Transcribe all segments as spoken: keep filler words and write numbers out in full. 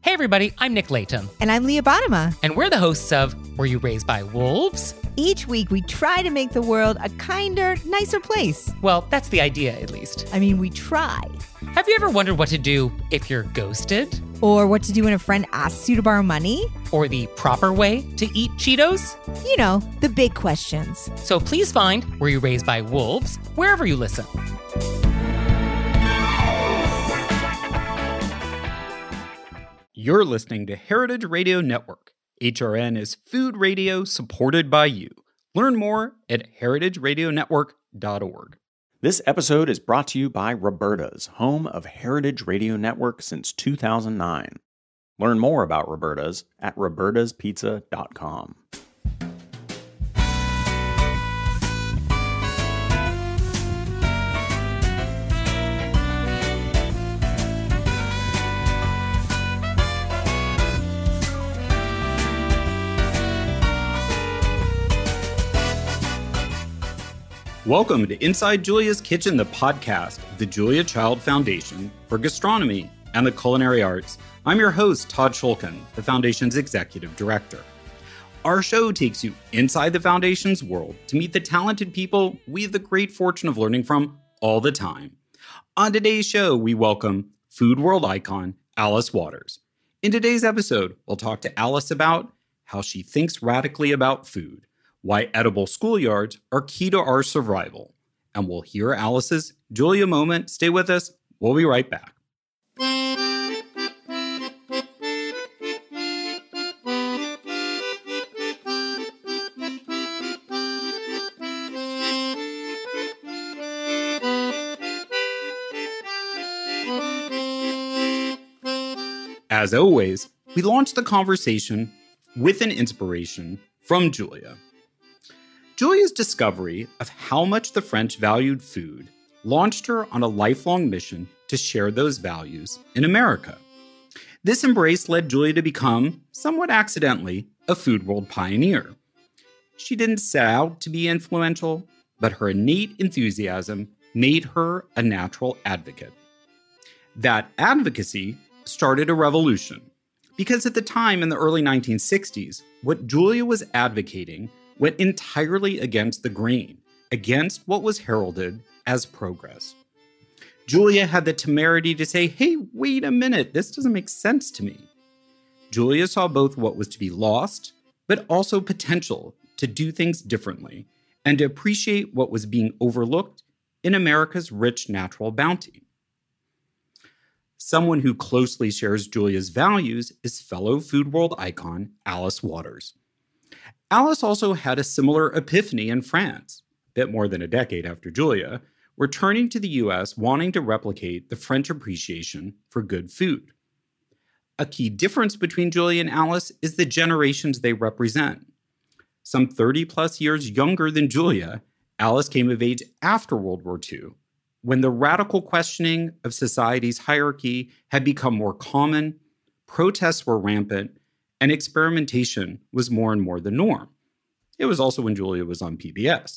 Hey everybody, I'm Nick Layton. And I'm Leah Bottima. And we're the hosts of Were You Raised by Wolves? Each week we try to make the world a kinder, nicer place. Well, that's the idea, at least. I mean, we try. Have you ever wondered what to do if you're ghosted? Or what to do when a friend asks you to borrow money? Or the proper way to eat Cheetos? You know, the big questions. So please find Were You Raised by Wolves wherever you listen. You're listening to Heritage Radio Network. H R N is food radio supported by you. Learn more at heritage radio network dot org. This episode is brought to you by Roberta's, home of Heritage Radio Network since two thousand nine. Learn more about Roberta's at robertas pizza dot com. Welcome to Inside Julia's Kitchen, the podcast of the Julia Child Foundation for Gastronomy and the Culinary Arts. I'm your host, Todd Shulkin, the Foundation's Executive Director. Our show takes you inside the Foundation's world to meet the talented people we have the great fortune of learning from all the time. On today's show, we welcome food world icon Alice Waters. In today's episode, we'll talk to Alice about how she thinks radically about food, why edible schoolyards are key to our survival. And we'll hear Alice's Julia moment. Stay with us. We'll be right back. As always, we launch the conversation with an inspiration from Julia. Julia's discovery of how much the French valued food launched her on a lifelong mission to share those values in America. This embrace led Julia to become, somewhat accidentally, a food world pioneer. She didn't set out to be influential, but her innate enthusiasm made her a natural advocate. That advocacy started a revolution, because at the time in the early nineteen sixties, what Julia was advocating went entirely against the grain, against what was heralded as progress. Julia had the temerity to say, hey, wait a minute, this doesn't make sense to me. Julia saw both what was to be lost, but also potential to do things differently and to appreciate what was being overlooked in America's rich natural bounty. Someone who closely shares Julia's values is fellow food world icon Alice Waters. Alice also had a similar epiphany in France, a bit more than a decade after Julia, returning to the U S wanting to replicate the French appreciation for good food. A key difference between Julia and Alice is the generations they represent. Some thirty plus years younger than Julia, Alice came of age after World War Two, when the radical questioning of society's hierarchy had become more common, protests were rampant, and experimentation was more and more the norm. It was also when Julia was on P B S.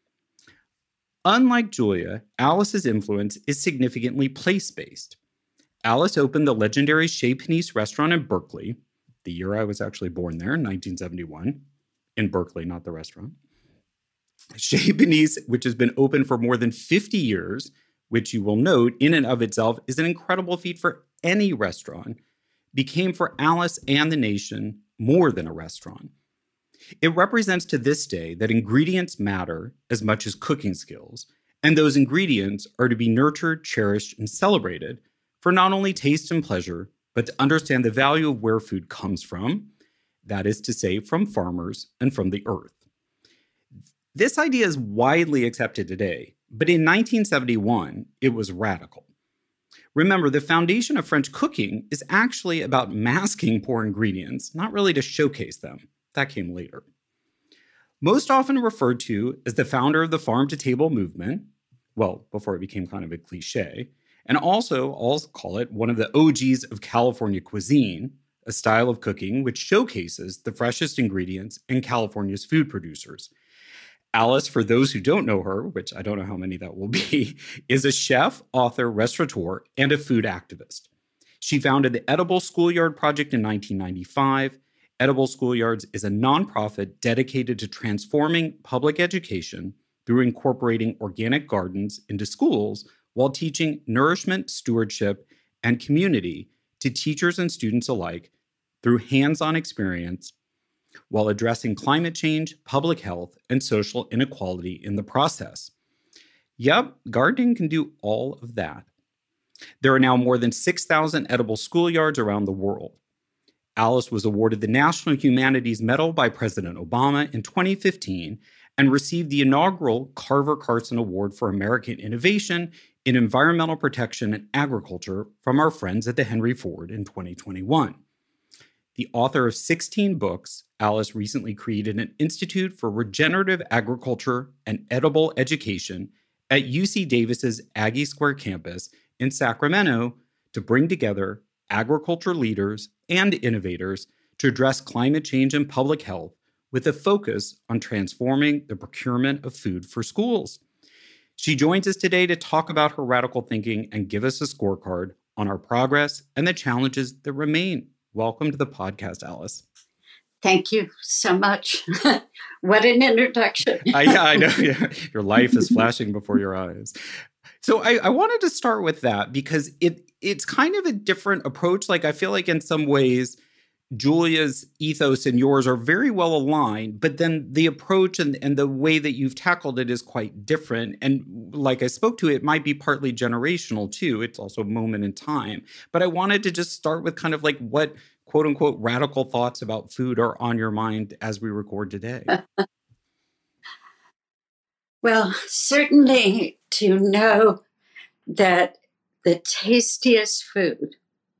Unlike Julia, Alice's influence is significantly place-based. Alice opened the legendary Chez Panisse restaurant in Berkeley, the year I was actually born there, in nineteen seventy-one, in Berkeley, not the restaurant. Chez Panisse, which has been open for more than fifty years, which you will note in and of itself is an incredible feat for any restaurant, became for Alice and the nation more than a restaurant. It represents to this day that ingredients matter as much as cooking skills, and those ingredients are to be nurtured, cherished, and celebrated for not only taste and pleasure, but to understand the value of where food comes from, that is to say, from farmers and from the earth. This idea is widely accepted today, but in nineteen seventy-one, it was radical. Remember, the foundation of French cooking is actually about masking poor ingredients, not really to showcase them. That came later. Most often referred to as the founder of the farm-to-table movement, well, before it became kind of a cliche, and also I'll call it one of the O Gs of California cuisine, a style of cooking which showcases the freshest ingredients in California's food producers. Alice, for those who don't know her, which I don't know how many that will be, is a chef, author, restaurateur, and a food activist. She founded the Edible Schoolyard Project in nineteen ninety-five. Edible Schoolyards is a nonprofit dedicated to transforming public education through incorporating organic gardens into schools while teaching nourishment, stewardship, and community to teachers and students alike through hands-on experience while addressing climate change, public health, and social inequality in the process. Yep, gardening can do all of that. There are now more than six thousand edible schoolyards around the world. Alice was awarded the National Humanities Medal by President Obama in twenty fifteen and received the inaugural Carver Carson Award for American Innovation in Environmental Protection and Agriculture from our friends at the Henry Ford in twenty twenty-one. The author of sixteen books, Alice recently created an Institute for Regenerative Agriculture and Edible Education at U C Davis's Aggie Square campus in Sacramento to bring together agriculture leaders and innovators to address climate change and public health with a focus on transforming the procurement of food for schools. She joins us today to talk about her radical thinking and give us a scorecard on our progress and the challenges that remain. Welcome to the podcast, Alice. Thank you so much. What an introduction. I, yeah, I know. Yeah. Your life is flashing before your eyes. So I, I wanted to start with that because it it's kind of a different approach. Like, I feel like in some ways, Julia's ethos and yours are very well aligned, but then the approach and, and the way that you've tackled it is quite different. And like I spoke to, it might be partly generational too. It's also a moment in time. But I wanted to just start with kind of like what quote unquote radical thoughts about food are on your mind as we record today. Well, certainly to know that the tastiest food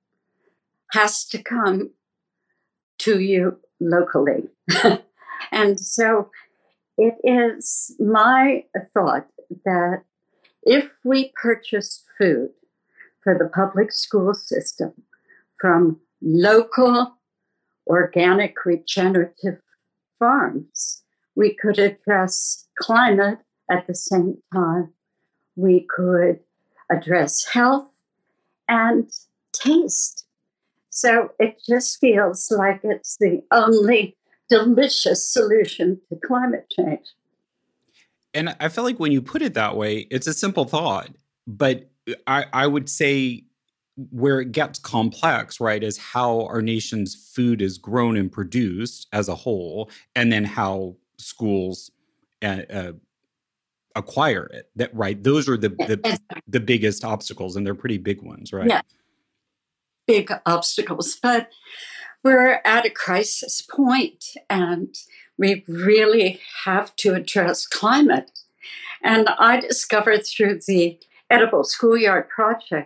has to come to you locally. And so it is my thought that if we purchase food for the public school system from local, organic, regenerative farms, we could address climate at the same time. We could address health and taste. So it just feels like it's the only delicious solution to climate change. And I feel like when you put it that way, it's a simple thought. But I, I would say where it gets complex, right, is how our nation's food is grown and produced as a whole, and then how schools uh, uh, acquire it. That right, those are the, the the biggest obstacles, and they're pretty big ones, right? Yeah, big obstacles. But we're at a crisis point, and we really have to address climate. And I discovered through the Edible Schoolyard Project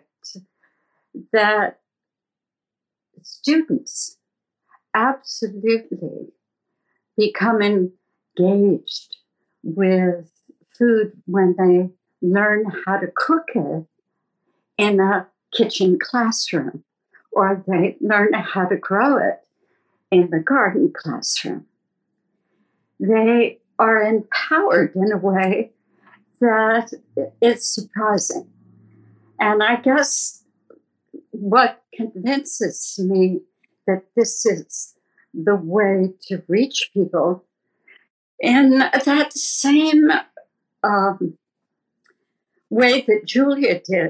that students absolutely become engaged with food when they learn how to cook it in a kitchen classroom, or they learn how to grow it in the garden classroom. They are empowered in a way that is surprising. And I guess what convinces me that this is the way to reach people in that same um, way that Julia did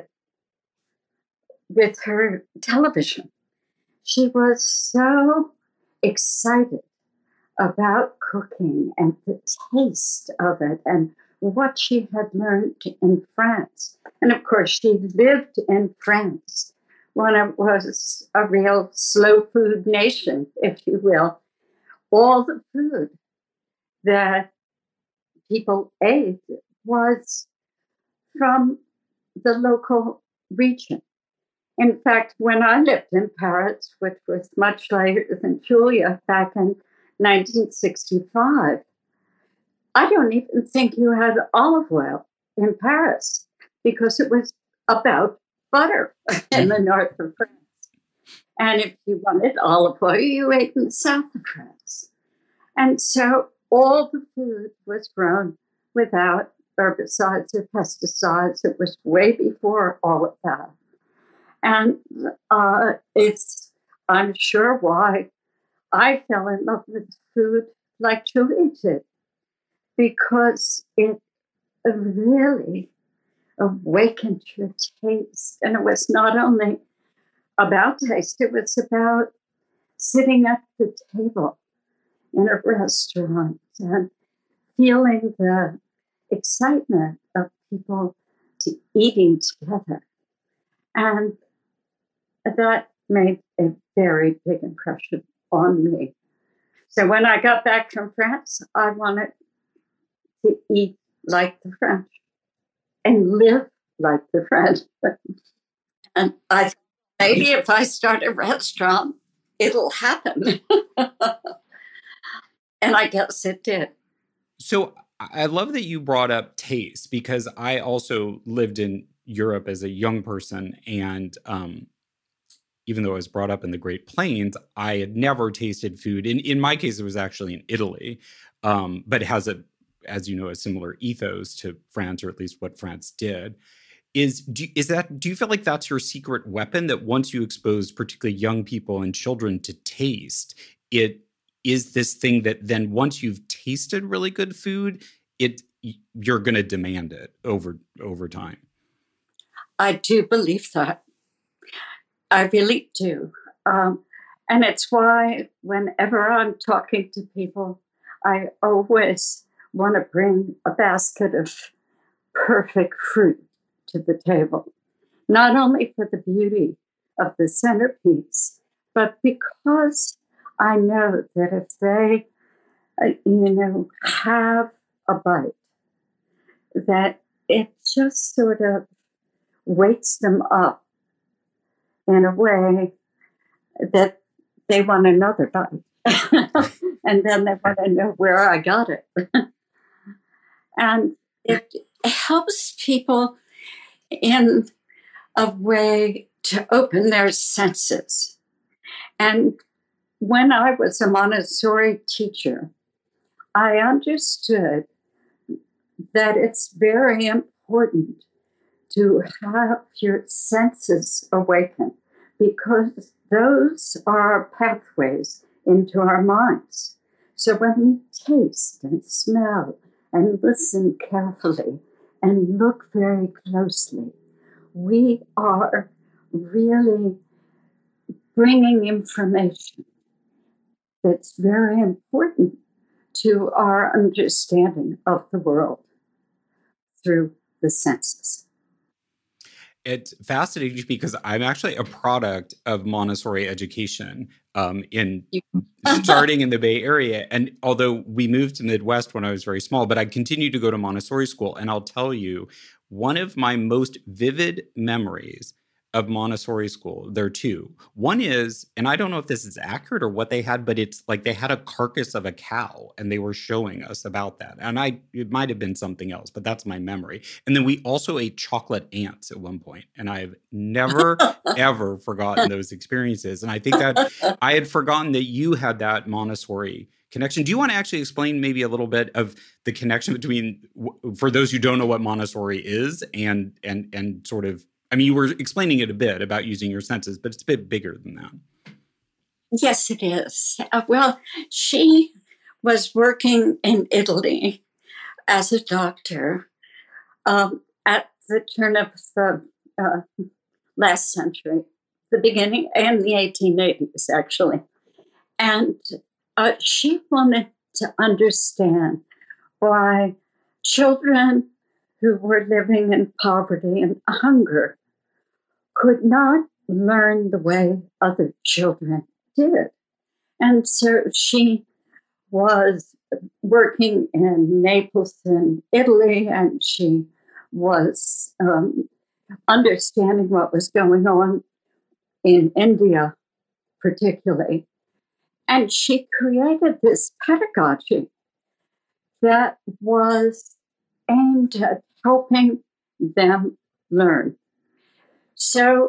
with her television. She was so excited about cooking and the taste of it and what she had learned in France. And of course, she lived in France when it was a real slow food nation, if you will. All the food that people ate was from the local region. In fact, when I lived in Paris, which was much later than Julia, back in nineteen sixty-five, I don't even think you had olive oil in Paris because it was about butter in the north of France. And if you wanted olive oil, you ate in the south of France. And so all the food was grown without herbicides or pesticides. It was way before all of that. And uh, it's, I'm sure, why I fell in love with food like Julie did, because it really awakened your taste. And it was not only about taste, it was about sitting at the table in a restaurant and feeling the excitement of people to eating together. And that made a very big impression on me. So when I got back from France, I wanted to eat like the French and live like the French. And I thought, maybe if I start a restaurant, it'll happen. And I guess it did. So I love that you brought up taste, because I also lived in Europe as a young person. And um, even though I was brought up in the Great Plains, I had never tasted food. In, in my case, it was actually in Italy, um, but it has a, as you know, a similar ethos to France, or at least what France did. Is do, is that do you feel like that's your secret weapon, that once you expose particularly young people and children to taste, it is this thing that then once you've tasted really good food, it you're going to demand it over over time? I do believe that. I really do. Um, and it's why whenever I'm talking to people, I always want to bring a basket of perfect fruit to the table, not only for the beauty of the centerpiece, but because I know that if they, uh, you know, have a bite, that it just sort of wakes them up in a way that they want another bite. And then they want to know where I got it. And it helps people in a way to open their senses. And when I was a Montessori teacher, I understood that it's very important to have your senses awaken, because those are pathways into our minds. So when we taste and smell and listen carefully and look very closely, we are really bringing information that's very important to our understanding of the world through the senses. It's fascinating because I'm actually a product of Montessori education um, in starting in the Bay Area. And although we moved to Midwest when I was very small, but I continued to go to Montessori school. And I'll tell you, one of my most vivid memories of Montessori school, there are two. One is, and I don't know if this is accurate or what they had, but it's like they had a carcass of a cow and they were showing us about that. And I, it might have been something else, but that's my memory. And then we also ate chocolate ants at one point, and I've never, ever forgotten those experiences. And I think that I had forgotten that you had that Montessori connection. Do you want to actually explain maybe a little bit of the connection between, for those who don't know what Montessori is, and and and sort of, I mean, you were explaining it a bit about using your senses, but it's a bit bigger than that. Yes, it is. Uh, well, she was working in Italy as a doctor um, at the turn of the uh, last century, the beginning, and the eighteen eighties, actually. And uh, she wanted to understand why children who were living in poverty and hunger could not learn the way other children did. And so she was working in Naples in Italy, and she was um, understanding what was going on in India particularly. And she created this pedagogy that was aimed at helping them learn. So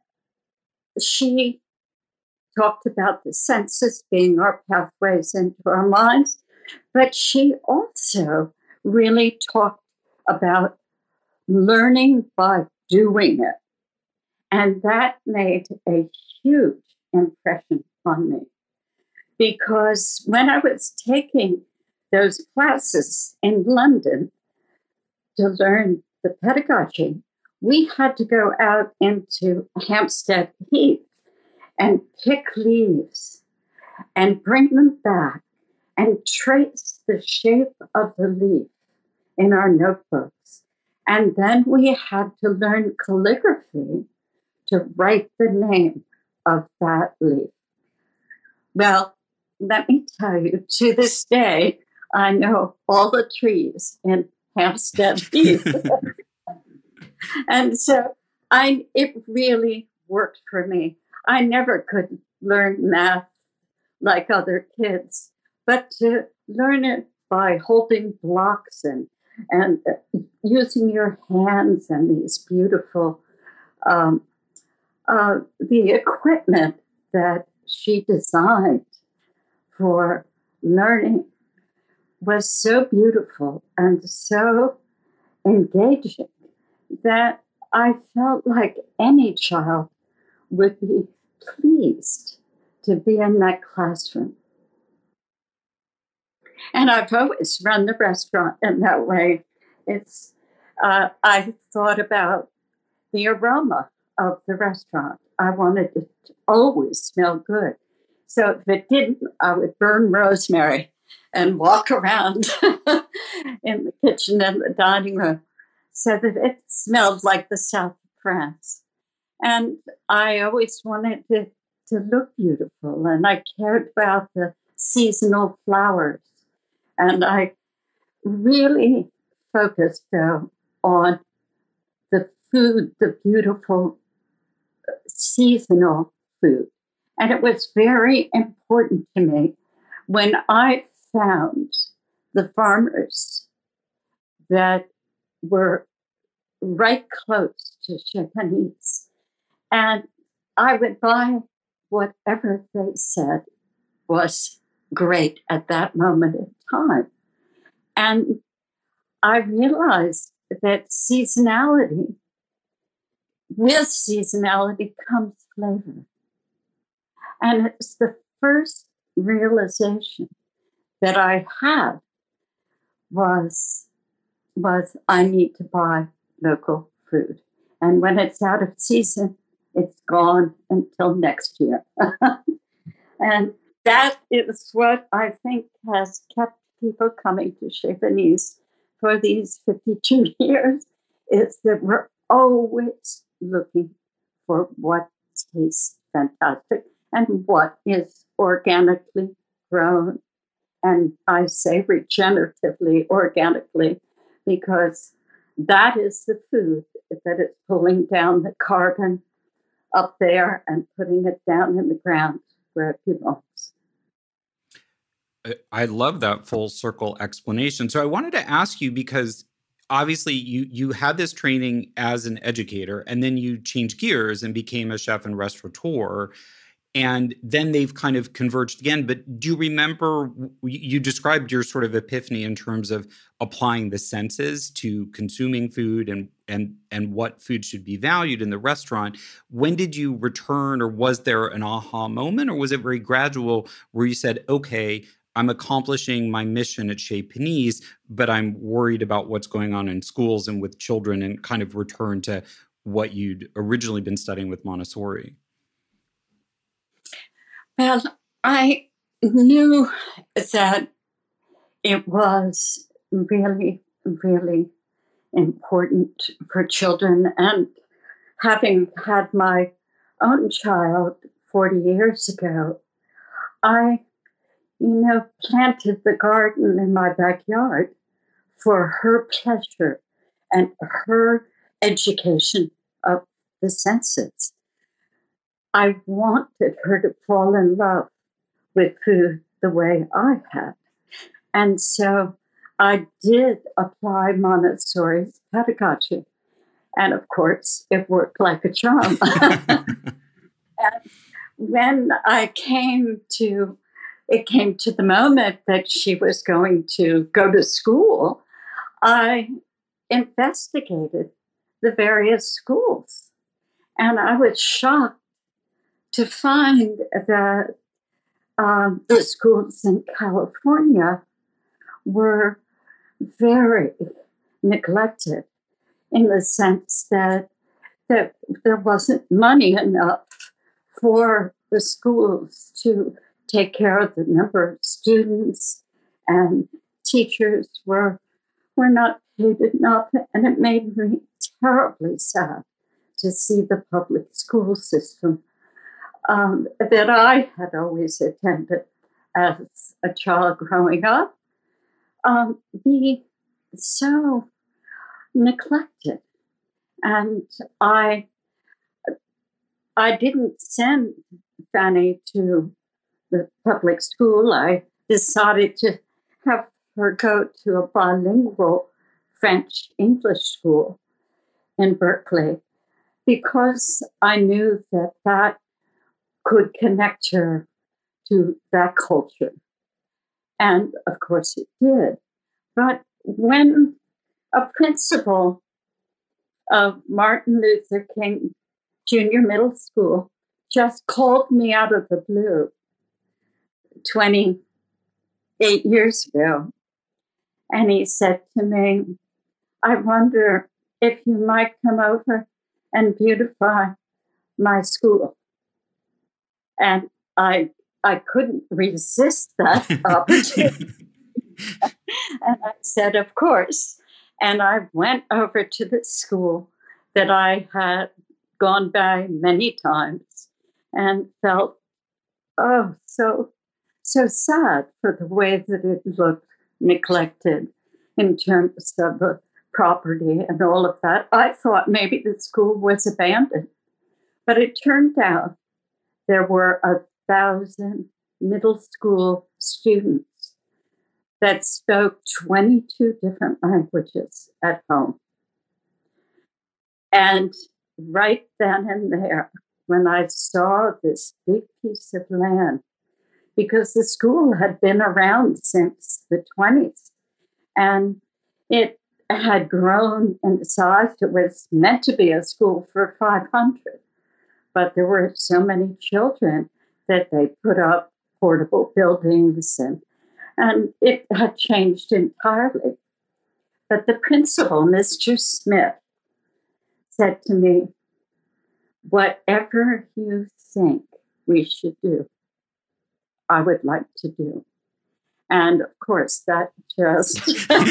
she talked about the senses being our pathways into our minds, but she also really talked about learning by doing it. And that made a huge impression on me, because when I was taking those classes in London to learn the pedagogy, we had to go out into Hampstead Heath and pick leaves and bring them back and trace the shape of the leaf in our notebooks. And then we had to learn calligraphy to write the name of that leaf. Well, let me tell you, to this day, I know all the trees in Hampstead Heath. And so I, it really worked for me. I never could learn math like other kids, but to learn it by holding blocks and, and using your hands and these beautiful, um, uh, the equipment that she designed for learning was so beautiful and so engaging that I felt like any child would be pleased to be in that classroom. And I've always run the restaurant in that way. It's uh, I thought about the aroma of the restaurant. I wanted it to always smell good. So if it didn't, I would burn rosemary and walk around in the kitchen and the dining room so that it smelled like the south of France. And I always wanted it to look beautiful, and I cared about the seasonal flowers. And I really focused, though, on the food, the beautiful seasonal food. And it was very important to me when I found the farmers that were right close to Chez Panisse. And I would buy whatever they said was great at that moment in time. And I realized that seasonality, with seasonality comes flavor. And it's the first realization that I had was, was I need to buy local food. And when it's out of season, it's gone until next year. And that is what I think has kept people coming to Chez Panisse for these fifty-two years, is that we're always looking for what tastes fantastic and what is organically grown. And I say regeneratively, organically, because that is the food that is pulling down the carbon up there and putting it down in the ground where it belongs. I love that full circle explanation. So I wanted to ask you, because obviously you you had this training as an educator, and then you changed gears and became a chef and restaurateur. And then they've kind of converged again. But do you remember, you described your sort of epiphany in terms of applying the senses to consuming food and and and what food should be valued in the restaurant. When did you return, or was there an aha moment, or was it very gradual where you said, okay, I'm accomplishing my mission at Chez Panisse, but I'm worried about what's going on in schools and with children, and kind of return to what you'd originally been studying with Montessori? Well, I knew that it was really, really important for children. And having had my own child forty years ago, I, you know, planted the garden in my backyard for her pleasure and her education of the senses. I wanted her to fall in love with food the way I had. And so I did apply Montessori's pedagogy. And of course, it worked like a charm. And when I came to, it came to the moment that she was going to go to school, I investigated the various schools. And I was shocked to find that um, the schools in California were very neglected in the sense that, that there wasn't money enough for the schools to take care of the number of students, and teachers were, were not paid enough. And it made me terribly sad to see the public school system um, that I had always attended as a child growing up um, be so neglected. And I I didn't send Fanny to the public school. I decided to have her go to a bilingual French-English school in Berkeley because I knew that that could connect her to that culture. And of course it did. But when a principal of Martin Luther King Junior Middle School just called me out of the blue twenty-eight years ago, and he said to me, I wonder if you might come over and beautify my school. And I I couldn't resist that opportunity. And I said, of course. And I went over to the school that I had gone by many times and felt, oh, so, so sad for the way that it looked neglected in terms of the property and all of that. I thought maybe the school was abandoned, but it turned out there were a thousand middle school students that spoke twenty-two different languages at home. And right then and there, when I saw this big piece of land, because the school had been around since the twenties, and it had grown in size. It was meant to be a school for five hundred, but there were so many children that they put up portable buildings, and and it had changed entirely. But the principal, Mister Smith, said to me, whatever you think we should do, I would like to do. And of course, that just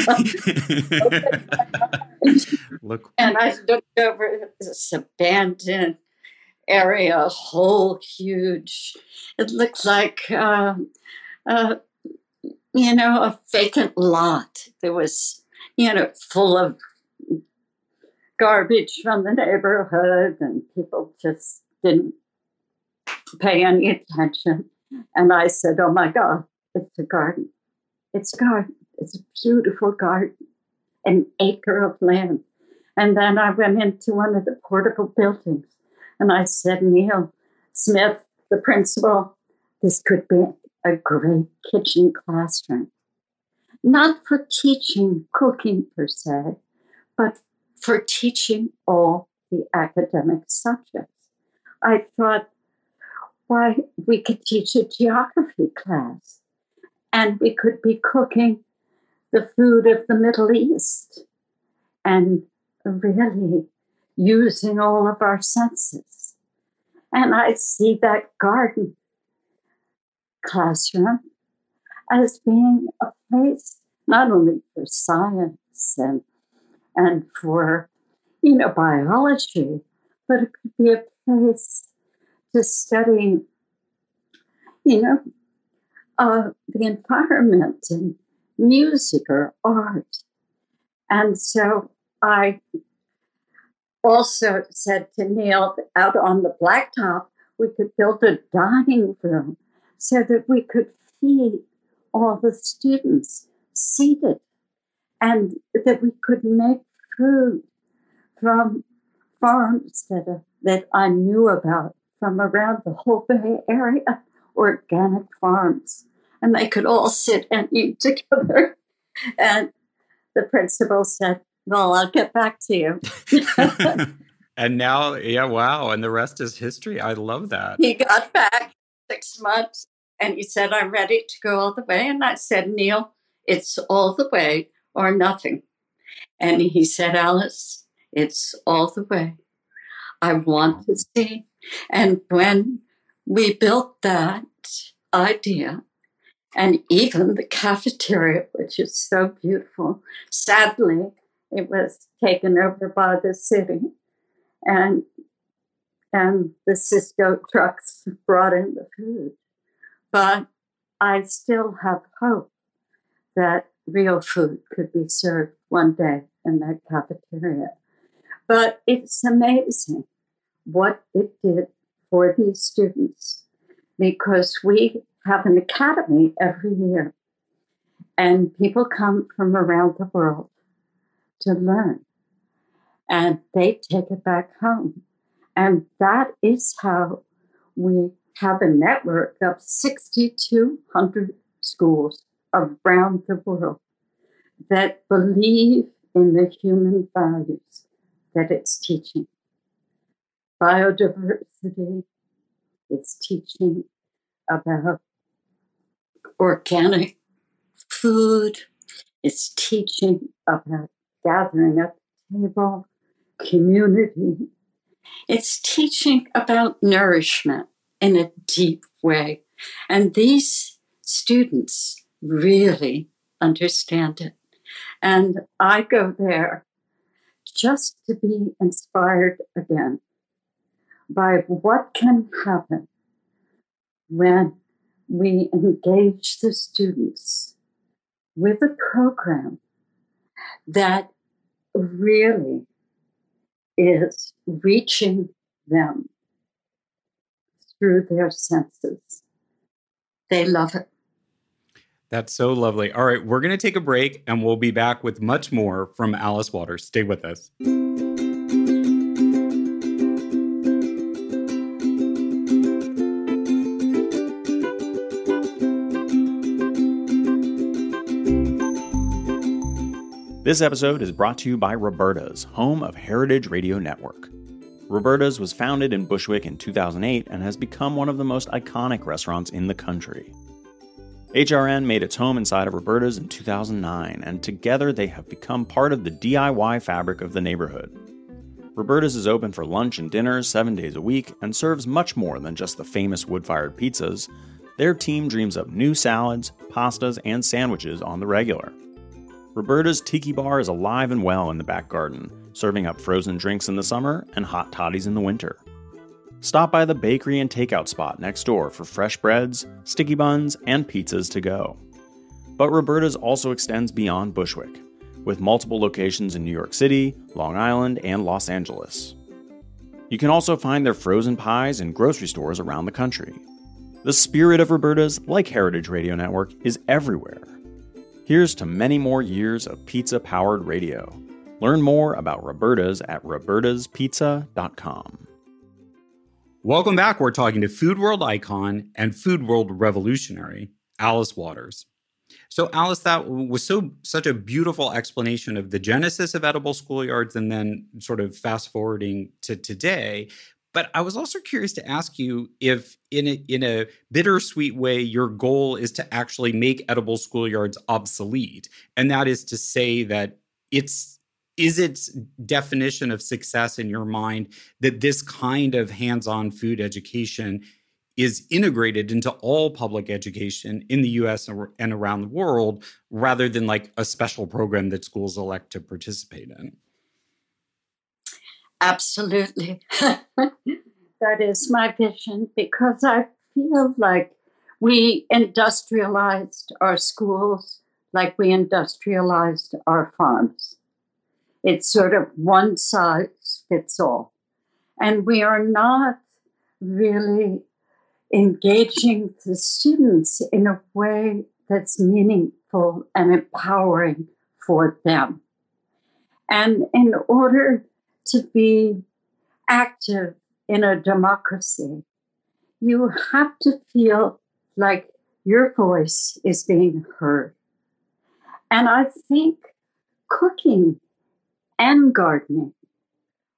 Look. And I looked over this abandoned area, a whole huge, it looked like, uh, uh, you know, a vacant lot. There was, you know, full of garbage from the neighborhood, and people just didn't pay any attention. And I said, oh my God, it's a garden. It's a garden. It's a beautiful garden, an acre of land. And then I went into one of the portable buildings, and I said, Neil Smith, the principal, this could be a great kitchen classroom. Not for teaching cooking per se, but for teaching all the academic subjects. I thought, why, we could teach a geography class, and we could be cooking the food of the Middle East and really using all of our senses. And I see that garden classroom as being a place not only for science and and for, you know, biology, but it could be a place to study, you know, uh, the environment and music or art. And so I also said to Neil, out on the blacktop, we could build a dining room so that we could feed all the students seated, and that we could make food from farms that, uh, that I knew about from around the whole Bay Area, organic farms, and they could all sit and eat together. And the principal said, well, I'll get back to you. And now, yeah, wow. And the rest is history. I love that. He got back six months and he said, I'm ready to go all the way. And I said, Neil, it's all the way or nothing. And he said, Alice, it's all the way. I want to see. And when we built that idea, and even the cafeteria, which is so beautiful, sadly, it was taken over by the city. And and the Cisco trucks brought in the food. But I still have hope that real food could be served one day in that cafeteria. But it's amazing what it did for these students, because we have an academy every year, and people come from around the world to learn, and they take it back home. And that is how we have a network of six thousand two hundred schools around the world that believe in the human values that it's teaching. Biodiversity, it's teaching about organic food, it's teaching about gathering at the table, community. It's teaching about nourishment in a deep way. And these students really understand it. And I go there just to be inspired again by what can happen when we engage the students with a program that really is reaching them through their senses. They love it. That's so lovely. All right, we're going to take a break and we'll be back with much more from Alice Waters. Stay with us. This episode is brought to you by Roberta's, home of Heritage Radio Network. Roberta's was founded in Bushwick in two thousand eight and has become one of the most iconic restaurants in the country. H R N made its home inside of Roberta's in two thousand nine, and together they have become part of the D I Y fabric of the neighborhood. Roberta's is open for lunch and dinners seven days a week and serves much more than just the famous wood-fired pizzas. Their team dreams up new salads, pastas, and sandwiches on the regular. Roberta's Tiki Bar is alive and well in the back garden, serving up frozen drinks in the summer and hot toddies in the winter. Stop by the bakery and takeout spot next door for fresh breads, sticky buns, and pizzas to go. But Roberta's also extends beyond Bushwick, with multiple locations in New York City, Long Island, and Los Angeles. You can also find their frozen pies in grocery stores around the country. The spirit of Roberta's, like Heritage Radio Network, is everywhere. Here's to many more years of pizza-powered radio. Learn more about Roberta's at robertas pizza dot com. Welcome back. We're talking to Food World icon and Food World revolutionary, Alice Waters. So, Alice, that was so such a beautiful explanation of the genesis of edible schoolyards and then sort of fast forwarding to today. But I was also curious to ask you if in a, in a bittersweet way, your goal is to actually make edible schoolyards obsolete. And that is to say that it's is its definition of success in your mind that this kind of hands-on food education is integrated into all public education in the U S and around the world, rather than like a special program that schools elect to participate in? Absolutely. That is my vision, because I feel like we industrialized our schools like we industrialized our farms. It's sort of one size fits all. And we are not really engaging the students in a way that's meaningful and empowering for them. And in order to be active in a democracy, you have to feel like your voice is being heard. And I think cooking and gardening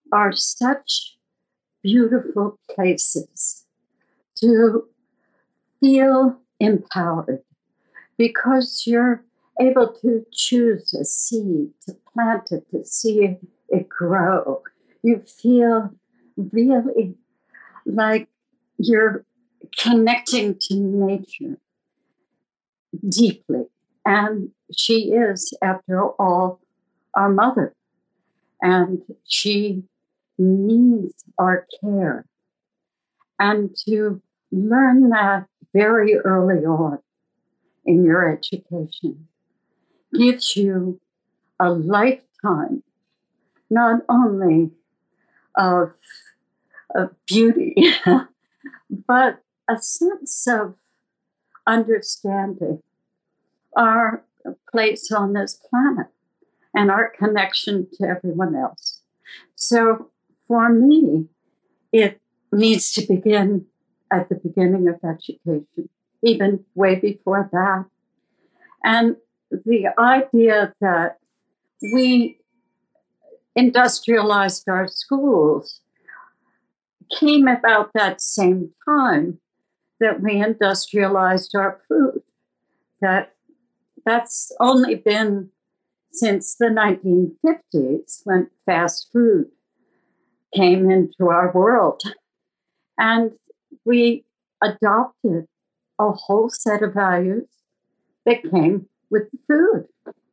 are such beautiful places to feel empowered because you're able to choose a seed, to plant it, to see it grow. You feel really like you're connecting to nature deeply. And she is, after all, our mother. And she needs our care. And to learn that very early on in your education gives you a lifetime, not only of, of beauty, but a sense of understanding our place on this planet and our connection to everyone else. So for me, it needs to begin at the beginning of education, even way before that. And the idea that we industrialized our schools came about that same time that we industrialized our food. That that's only been since the nineteen fifties when fast food came into our world. And we adopted a whole set of values that came with the food.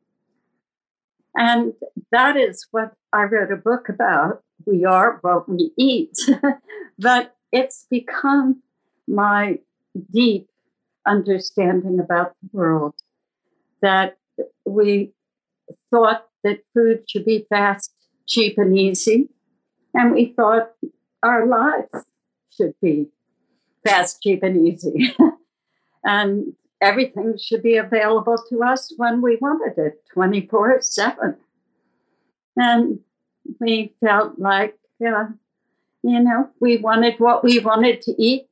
And that is what I wrote a book about. We are what we eat. But it's become my deep understanding about the world that we thought that food should be fast, cheap, and easy. And we thought our lives should be fast, cheap, and easy. And everything should be available to us when we wanted it, twenty-four seven. And we felt like, uh, you know, we wanted what we wanted to eat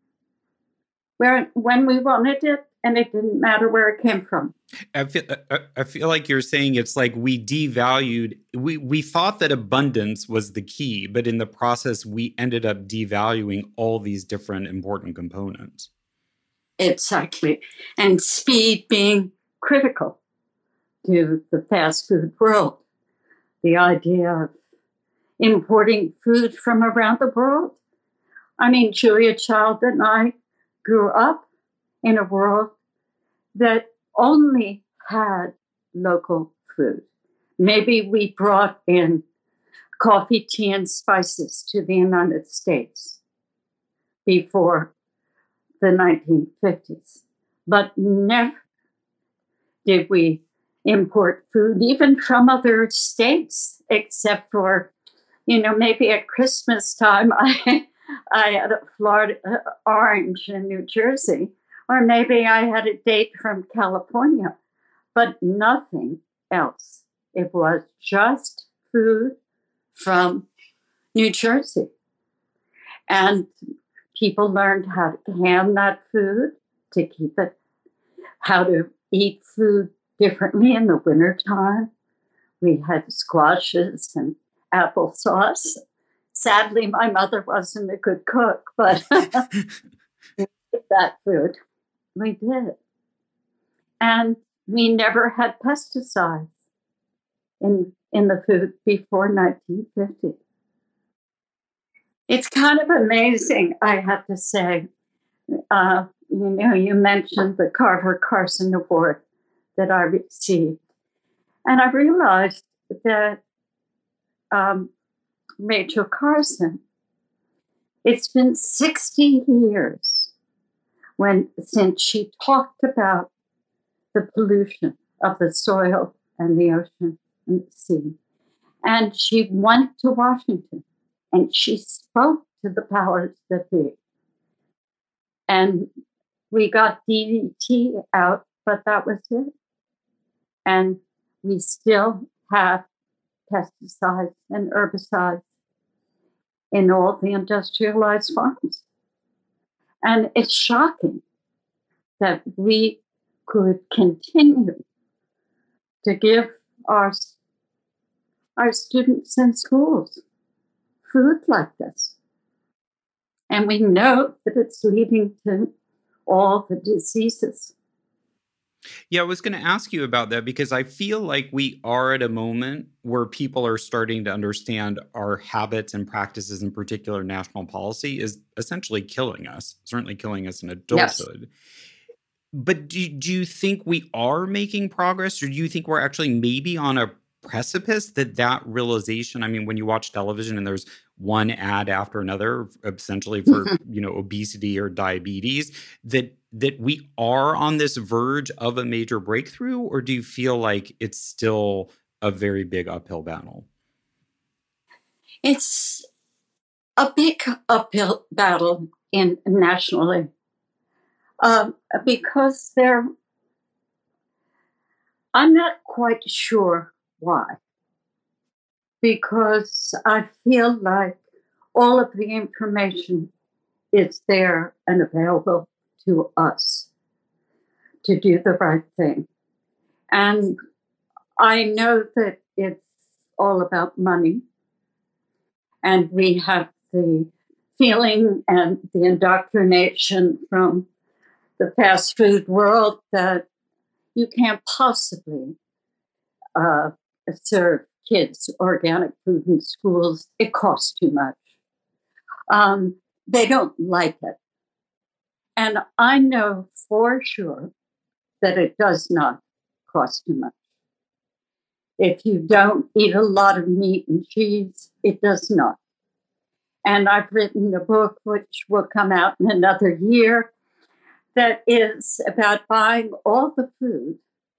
where when we wanted it, and it didn't matter where it came from. I feel, I, I feel like you're saying it's like we devalued, we, we thought that abundance was the key, but in the process, we ended up devaluing all these different important components. Exactly. And speed being critical to the fast food world. The idea of importing food from around the world. I mean, Julia Child and I grew up in a world that only had local food. Maybe we brought in coffee, tea, and spices to the United States before the nineteen fifties. But never did we import food, even from other states, except for, you know, maybe at Christmas time, I, I had a Florida uh, orange in New Jersey, or maybe I had a date from California, but nothing else. It was just food from New Jersey. And people learned how to can that food, to keep it, how to eat food differently in the wintertime. We had squashes and applesauce. Sadly, my mother wasn't a good cook, but that food we did. And we never had pesticides in, in the food before nineteen fifty. It's kind of amazing, I have to say. Uh, you know, you mentioned the Carver Carson Award that I received. And I realized that um, Rachel Carson, it's been sixty years when since she talked about the pollution of the soil and the ocean and the sea. And she went to Washington and she spoke to the powers that be. And we got D D T out, but that was it. And we still have pesticides and herbicides in all the industrialized farms. And it's shocking that we could continue to give our, our students in schools food like this. And we know that it's leading to all the diseases. Yeah, I was going to ask you about that because I feel like we are at a moment where people are starting to understand our habits and practices, in particular national policy, is essentially killing us, certainly killing us in adulthood. Yes. But do, do you think we are making progress, or do you think we're actually maybe on a precipice that that realization? I mean, when you watch television and there's one ad after another, essentially for you know obesity or diabetes, that that we are on this verge of a major breakthrough, or do you feel like it's still a very big uphill battle? It's a big uphill battle in nationally. Um, because there, I'm not quite sure why. Because I feel like all of the information is there and available to us to do the right thing. And I know that it's all about money. And we have the feeling and the indoctrination from the fast food world that you can't possibly uh, serve kids organic food in schools. It costs too much. Um, they don't like it. And I know for sure that it does not cost too much. If you don't eat a lot of meat and cheese, it does not. And I've written a book which will come out in another year that is about buying all the food,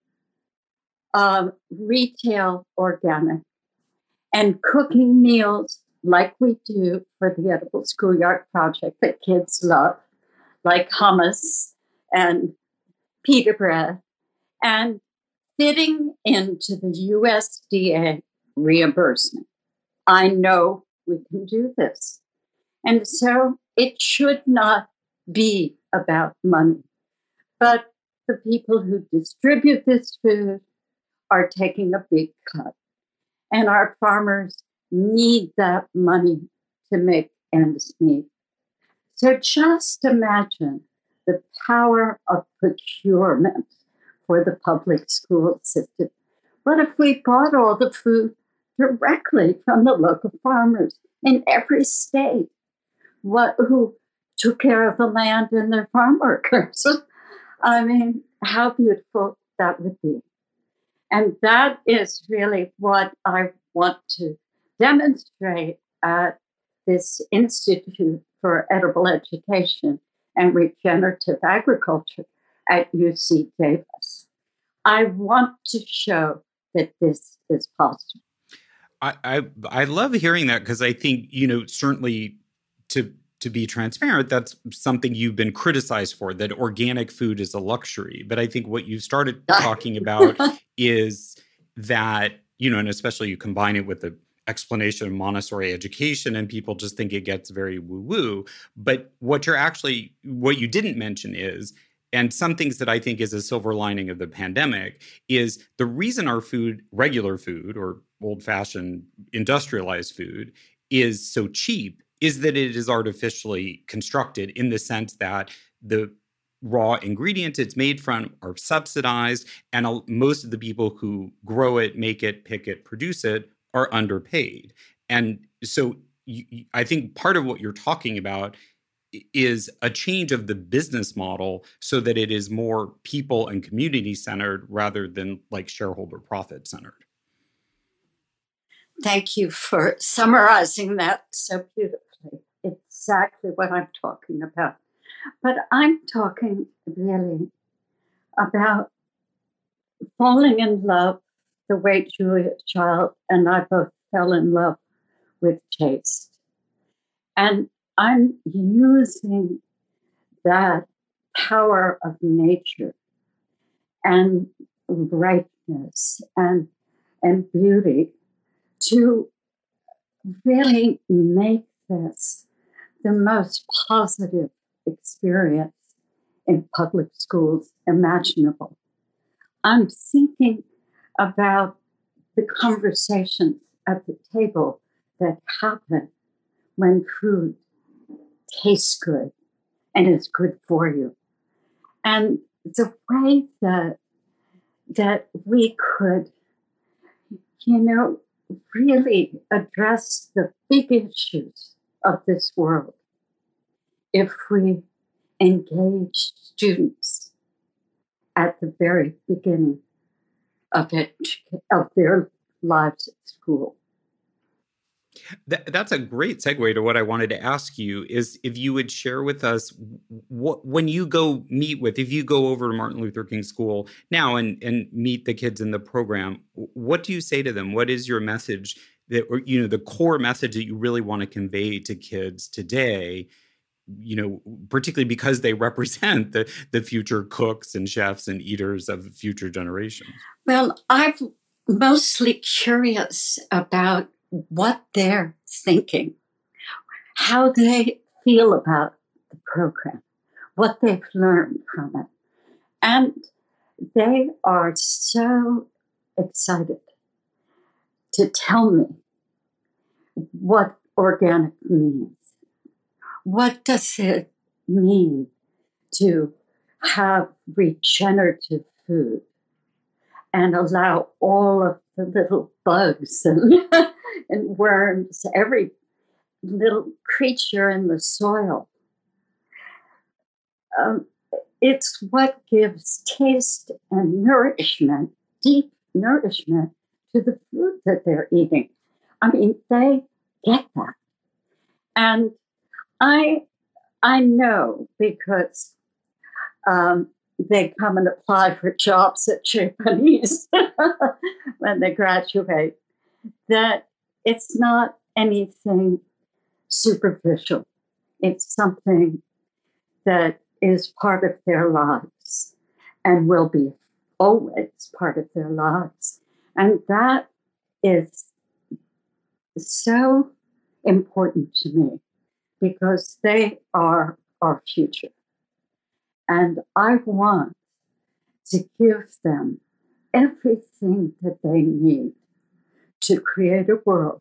um, retail organic, and cooking meals like we do for the Edible Schoolyard Project that kids love, like hummus and pita bread, and fitting into the U S D A reimbursement. I know we can do this. And so it should not be about money. But the people who distribute this food are taking a big cut. And our farmers need that money to make ends meet. So just imagine the power of procurement for the public school system. What if we bought all the food directly from the local farmers in every state? What who took care of the land and their farm workers? I mean, how beautiful that would be. And that is really what I want to demonstrate at this Institute for Edible Education and Regenerative Agriculture at U C Davis. I want to show that this is possible. I I, I love hearing that because I think, you know, certainly to to be transparent, that's something you've been criticized for, that organic food is a luxury. But I think what you started talking about is that, you know, and especially you combine it with the explanation of Montessori education and people just think it gets very woo-woo. But what you're actually, what you didn't mention is, and some things that I think is a silver lining of the pandemic, is the reason our food, regular food or old-fashioned industrialized food, is so cheap is that it is artificially constructed in the sense that the raw ingredients it's made from are subsidized, and most of the people who grow it, make it, pick it, produce it are underpaid. And so you, I think part of what you're talking about is a change of the business model so that it is more people and community centered rather than like shareholder profit centered. Thank you for summarizing that so beautifully. Exactly what I'm talking about. But I'm talking really about falling in love the way Julia Child and I both fell in love with taste. And I'm using that power of nature and brightness and, and beauty to really make this the most positive experience in public schools imaginable. I'm thinking about the conversations at the table that happen when food tastes good and is good for you. And the way that that we could, you know, really address the big issues of this world if we engage students at the very beginning of it, of their lives at school. That, that's a great segue to what I wanted to ask you is if you would share with us what, when you go meet with, if you go over to Martin Luther King School now and, and meet the kids in the program, what do you say to them? What is your message that, or, you know, the core message that you really want to convey to kids today, you know, particularly because they represent the, the future cooks and chefs and eaters of future generations? Well, I'm mostly curious about what they're thinking, how they feel about the program, what they've learned from it. And they are so excited to tell me what organic means. What does it mean to have regenerative food and allow all of the little bugs and, and worms, every little creature in the soil? Um, it's what gives taste and nourishment, deep nourishment, to the food that they're eating. I mean, they get that. And I I know because um, they come and apply for jobs at Chez Panisse when they graduate, that it's not anything superficial. It's something that is part of their lives and will be always part of their lives. And that is so important to me because they are our future. And I want to give them everything that they need to create a world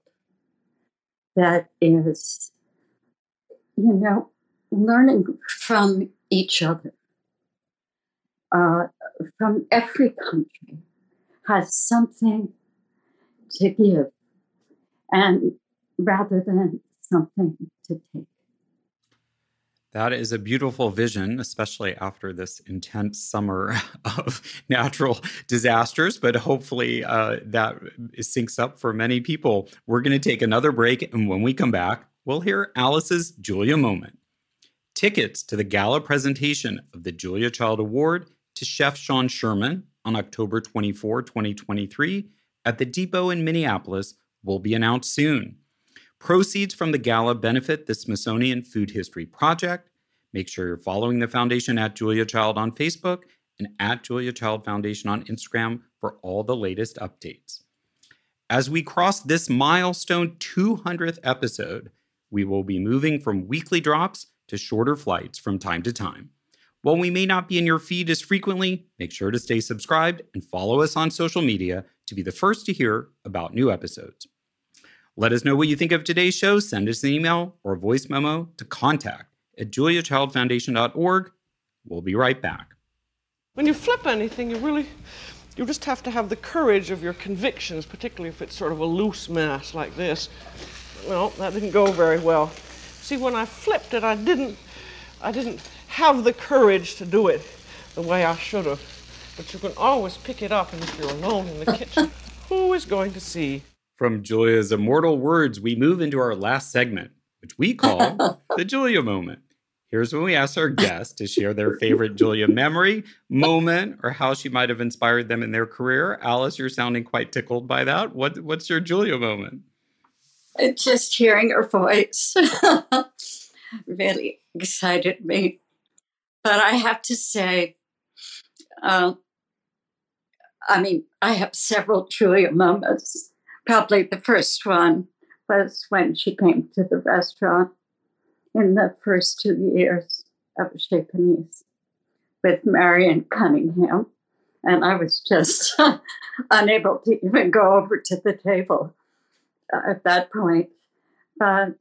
that is, you know, learning from each other. Uh, from every country has something to give, and rather than something to take. That is a beautiful vision, especially after this intense summer of natural disasters, but hopefully uh, that syncs up for many people. We're going to take another break, and when we come back, we'll hear Alice's Julia moment. Tickets to the gala presentation of the Julia Child Award to Chef Sean Sherman on October twenty-fourth, twenty twenty-three at the Depot in Minneapolis will be announced soon. Proceeds from the gala benefit the Smithsonian Food History Project. Make sure you're following the foundation at Julia Child on Facebook and at Julia Child Foundation on Instagram for all the latest updates. As we cross this milestone two hundredth episode, we will be moving from weekly drops to shorter flights from time to time. While we may not be in your feed as frequently, make sure to stay subscribed and follow us on social media to be the first to hear about new episodes. Let us know what you think of today's show. Send us an email or a voice memo to contact at julia child foundation dot org. We'll be right back. When you flip anything, you really, you just have to have the courage of your convictions, particularly if it's sort of a loose mass like this. Well, that didn't go very well. See, when I flipped it, I didn't, I didn't have the courage to do it the way I should have. But you can always pick it up, and if you're alone in the kitchen, who is going to see? From Julia's immortal words, we move into our last segment, which we call the Julia moment. Here's when we ask our guests to share their favorite Julia memory, moment, or how she might have inspired them in their career. Alice, you're sounding quite tickled by that. What, what's your Julia moment? Just hearing her voice really excited me. But I have to say, uh, I mean, I have several Julia moments. Probably the first one was when she came to the restaurant in the first two years of Chez Panisse with Marion Cunningham. And I was just unable to even go over to the table at that point. But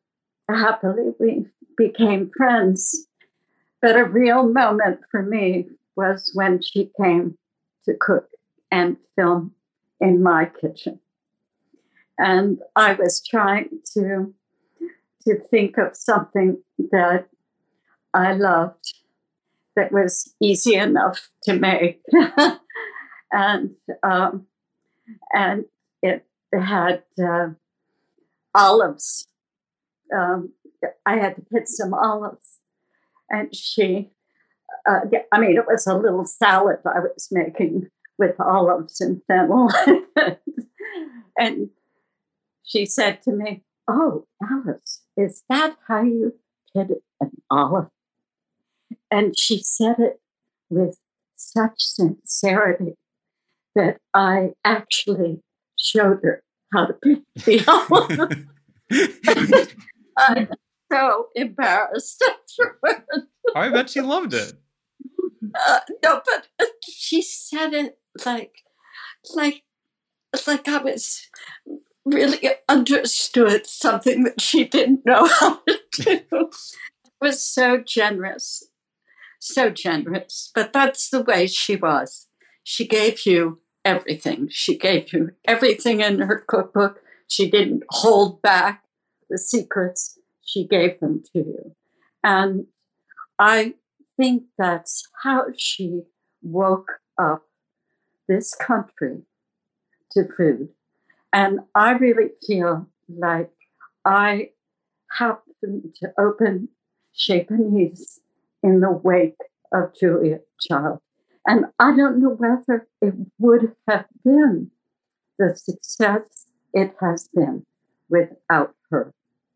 happily we became friends. But a real moment for me was when she came to cook and film in my kitchen. And I was trying to, to think of something that I loved that was easy enough to make. and um, and it had uh, olives. Um, I had to put some olives. And she, uh, I mean, it was a little salad I was making with olives and fennel. And she said to me, "Oh, Alice, is that how you hit an olive?" And she said it with such sincerity that I actually showed her how to pick the olive. I'm so embarrassed afterwards. I bet she loved it. Uh, no, but she said it like, like, like I was really understood something that she didn't know how to do. It was so generous, so generous. But that's the way she was. She gave you everything. She gave you everything in her cookbook. She didn't hold back the secrets. She gave them to you. And I think that's how she woke up this country to food. And I really feel like I happened to open Chez Panisse in the wake of Julia Child. And I don't know whether it would have been the success it has been without her.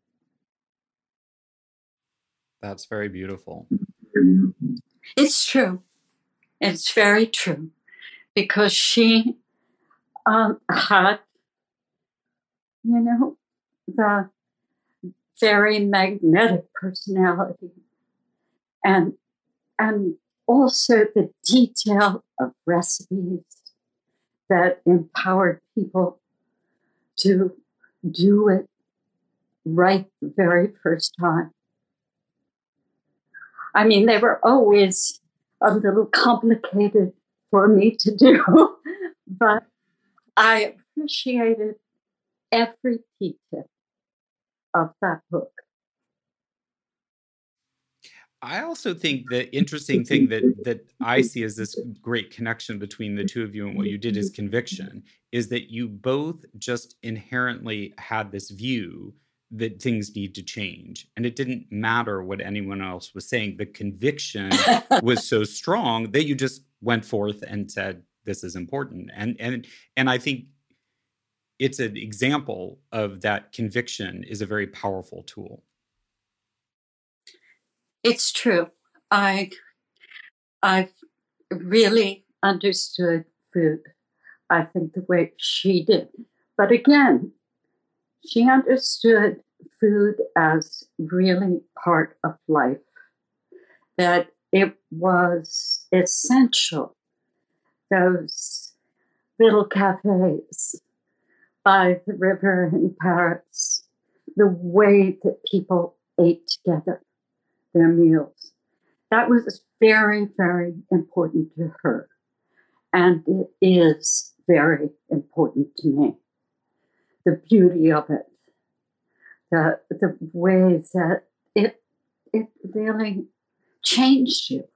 That's very beautiful. It's true. It's very true. Because she um, had, you know, the very magnetic personality and and also the detail of recipes that empowered people to do it right the very first time. I mean, they were always a little complicated for me to do, but I appreciated every detail of that book. I also think the interesting thing that that I see as this great connection between the two of you and what you did is conviction, is that you both just inherently had this view that things need to change. And it didn't matter what anyone else was saying. The conviction was so strong that you just went forth and said, this is important. And and and I think it's an example of that conviction is a very powerful tool. It's true. I I've really understood food, I think, the way she did. But again, she understood food as really part of life, that it was essential. Those little cafes by the river in Paris, the way that people ate together, their meals. That was very, very important to her. And it is very important to me. The beauty of it, the, the ways that it, it really changed you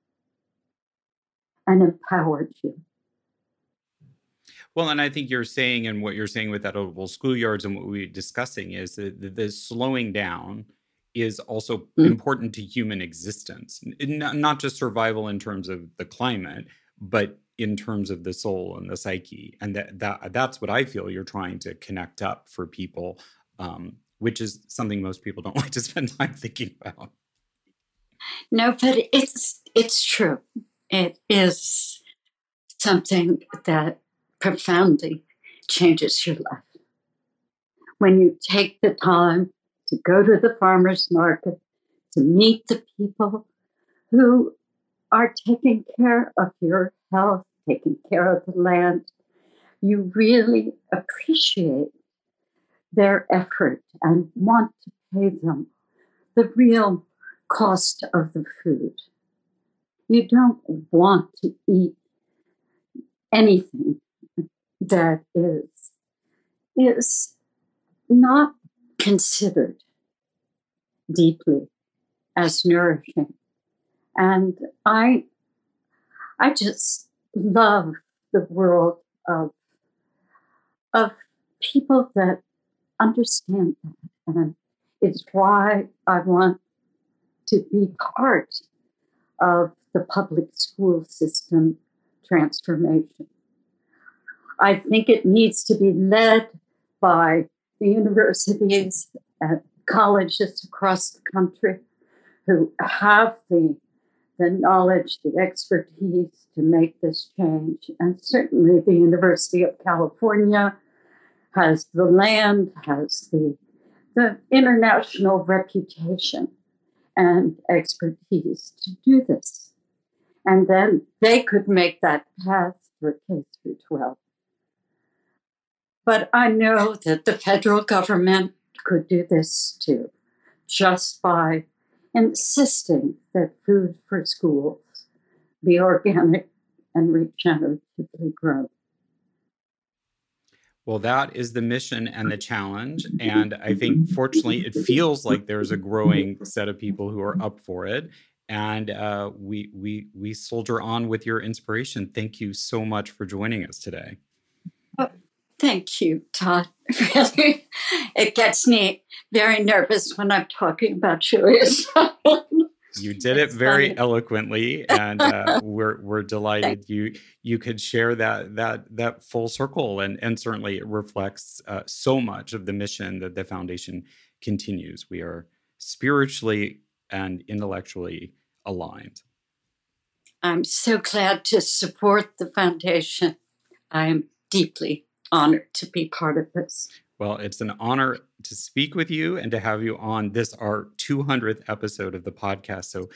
and empowered you. Well, and I think you're saying, and what you're saying with Edible Schoolyards and what we're discussing is that the, the slowing down is also mm. important to human existence, not, not just survival in terms of the climate, but in terms of the soul and the psyche. And that, that that's what I feel you're trying to connect up for people, um, which is something most people don't like to spend time thinking about. No, but it's it's true. It is something that profoundly changes your life. When you take the time to go to the farmer's market, to meet the people who are taking care of your health, taking care of the land, you really appreciate their effort and want to pay them the real cost of the food. You don't want to eat anything that is, is not considered deeply as nourishing. And I, I just love the world of, of people that understand that. And it's why I want to be part of the public school system transformation. I think it needs to be led by the universities and colleges across the country who have the, the knowledge, the expertise to make this change. And certainly the University of California has the land, has the, the international reputation and expertise to do this. And then they could make that path for K through twelve. But I know that the federal government could do this too, just by insisting that food for schools be organic and regeneratively grown. Well, that is the mission and the challenge. And I think, fortunately, it feels like there's a growing set of people who are up for it. And uh, we we we soldier on with your inspiration. Thank you so much for joining us today. Oh, thank you, Todd. Really, it gets me very nervous when I'm talking about Julia Child. You did it very eloquently, and uh, we're we're delighted you you could share that that that full circle, and and certainly it reflects uh, so much of the mission that the foundation continues. We are spiritually and intellectually aligned. I'm so glad to support the foundation. I am deeply honored to be part of this. Well, it's an honor to speak with you and to have you on this, our two hundredth episode of the podcast. So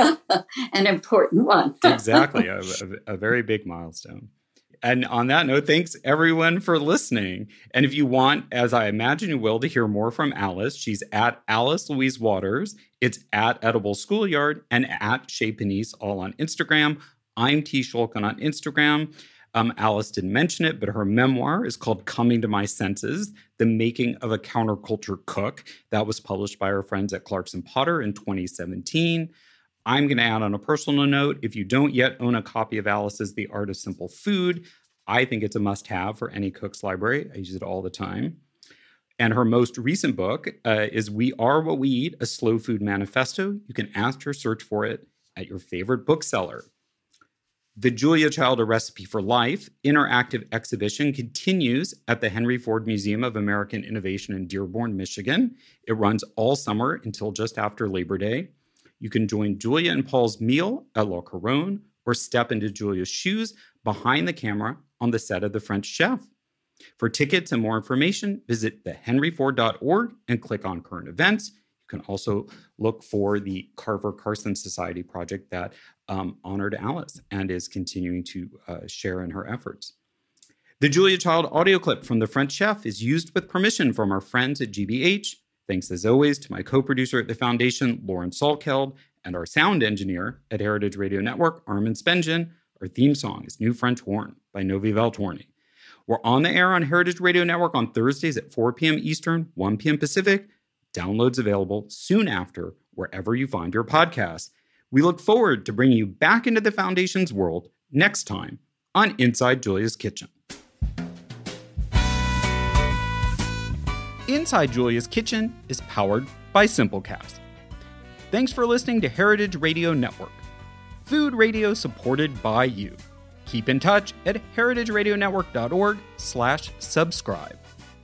an important one. Exactly. A, a, a very big milestone. And on that note, thanks everyone for listening. And if you want, as I imagine you will, to hear more from Alice, she's at Alice Louise Waters. It's at Edible Schoolyard and at Chez Panisse, all on Instagram. I'm T. Shulkin on Instagram. Um, Alice didn't mention it, but her memoir is called Coming to My Senses, The Making of a Counterculture Cook. That was published by our friends at Clarkson Potter in twenty seventeen. I'm going to add on a personal note, if you don't yet own a copy of Alice's The Art of Simple Food, I think it's a must-have for any cook's library. I use it all the time. And her most recent book uh, is We Are What We Eat, a Slow Food Manifesto. You can ask her search for it at your favorite bookseller. The Julia Child, A Recipe for Life interactive exhibition continues at the Henry Ford Museum of American Innovation in Dearborn, Michigan. It runs all summer until just after Labor Day. You can join Julia and Paul's meal at La Couronne or step into Julia's shoes behind the camera on the set of The French Chef. For tickets and more information, visit the henry ford dot org and click on current events. You can also look for the Carver Carson Society project that um, honored Alice and is continuing to uh, share in her efforts. The Julia Child audio clip from The French Chef is used with permission from our friends at G B H. Thanks as always to my co-producer at the Foundation, Lauren Salkeld, and our sound engineer at Heritage Radio Network, Armin Spengen. Our theme song is New French Horn by Novi Valtorni. We're on the air on Heritage Radio Network on Thursdays at four p.m. Eastern, one p.m. Pacific. Downloads available soon after wherever you find your podcasts. We look forward to bringing you back into the Foundation's world next time on Inside Julia's Kitchen. Inside Julia's Kitchen is powered by Simplecast. Thanks for listening to Heritage Radio Network, food radio supported by you. Keep in touch at heritage radio network dot org slash subscribe.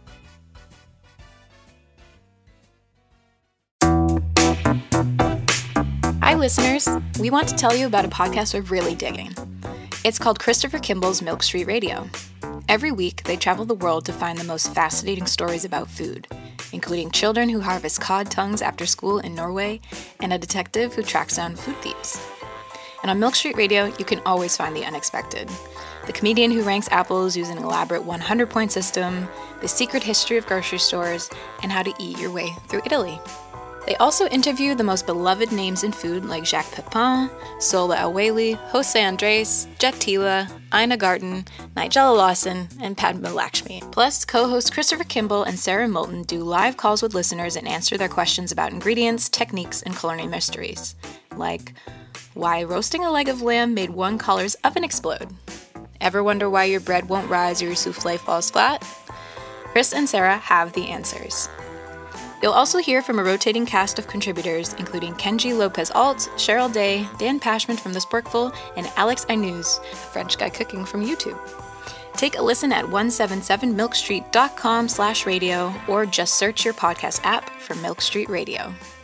Hi, listeners. We want to tell you about a podcast we're really digging. It's called Christopher Kimball's Milk Street Radio. Every week, they travel the world to find the most fascinating stories about food, including children who harvest cod tongues after school in Norway and a detective who tracks down food thieves. And on Milk Street Radio, you can always find the unexpected. The comedian who ranks apples using an elaborate one hundred point system, the secret history of grocery stores, and how to eat your way through Italy. They also interview the most beloved names in food like Jacques Pepin, Sola El-Waylly, Jose Andres, Jet Tila, Ina Garten, Nigella Lawson, and Padma Lakshmi. Plus, co-hosts Christopher Kimball and Sarah Moulton do live calls with listeners and answer their questions about ingredients, techniques, and culinary mysteries. Like, why roasting a leg of lamb made one collar's oven explode? Ever wonder why your bread won't rise or your souffle falls flat? Chris and Sarah have the answers. You'll also hear from a rotating cast of contributors, including Kenji Lopez-Alt, Cheryl Day, Dan Pashman from The Sporkful, and Alex Inuz, a French guy cooking from YouTube. Take a listen at one seventy-seven milk street dot com slash radio or just search your podcast app for Milk Street Radio.